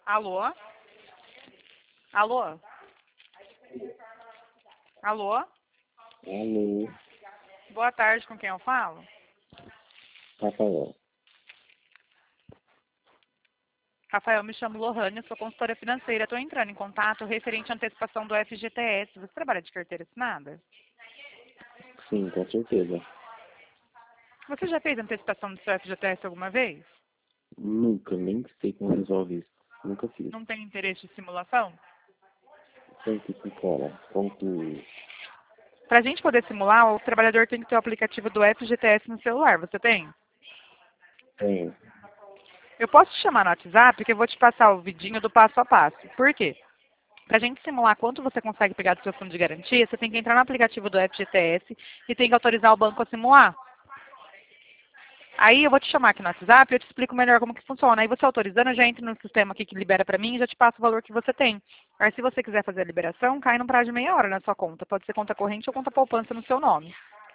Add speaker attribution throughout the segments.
Speaker 1: Alô? Alô? Alô?
Speaker 2: Alô,
Speaker 1: Boa tarde, com quem eu falo?
Speaker 2: Rafael.
Speaker 1: Rafael, me chamo Lohane, sou consultora financeira. Estou entrando em contato referente à antecipação do FGTS. Você trabalha de carteira assinada?
Speaker 2: Sim, com certeza.
Speaker 1: Você já fez antecipação do seu FGTS alguma vez?
Speaker 2: Nunca, nem sei como resolve isso. Nunca fiz.
Speaker 1: Não tem interesse de simulação?
Speaker 2: Tem que funciona. Como que...
Speaker 1: Para a gente poder simular, o trabalhador tem que ter o aplicativo do FGTS no celular. Você tem?
Speaker 2: Tem.
Speaker 1: Eu posso te chamar no WhatsApp, porque eu vou te passar o vidinho do passo a passo. Por quê? Para a gente simular quanto você consegue pegar do seu fundo de garantia, você tem que entrar no aplicativo do FGTS e tem que autorizar o banco a simular. Aí eu vou te chamar aqui no WhatsApp e eu te explico melhor como que funciona. Aí você autorizando, eu já entro no sistema aqui que libera para mim e já te passo o valor que você tem. Aí se você quiser fazer a liberação, cai num prazo de meia hora na sua conta. Pode ser conta corrente ou conta poupança no seu nome.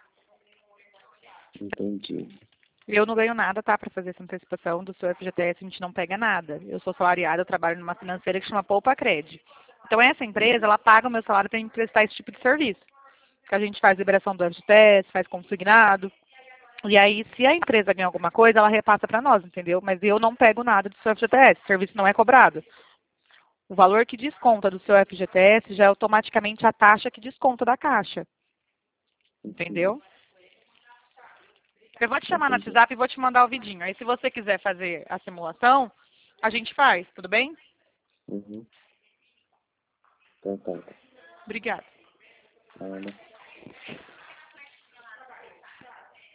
Speaker 2: Entendi.
Speaker 1: Eu não ganho nada, tá, para fazer essa antecipação do seu FGTS, a gente não pega nada. Eu sou salariada, eu trabalho numa financeira que chama Poupa Cred. Então essa empresa, ela paga o meu salário para me prestar esse tipo de serviço. Que a gente faz liberação do FGTS, faz consignado. E aí, se a empresa ganha alguma coisa, ela repassa para nós, entendeu? Mas eu não pego nada do seu FGTS, o serviço não é cobrado. O valor que desconta do seu FGTS já é automaticamente a taxa que desconta da caixa,
Speaker 2: Entendi.
Speaker 1: entendeu? Eu vou te chamar no
Speaker 2: Entendi.
Speaker 1: WhatsApp e vou te mandar o vidinho. Aí, se você quiser fazer a simulação, a gente faz, tudo bem?
Speaker 2: Uhum. Então tá.
Speaker 1: Obrigada.
Speaker 2: Tá, né?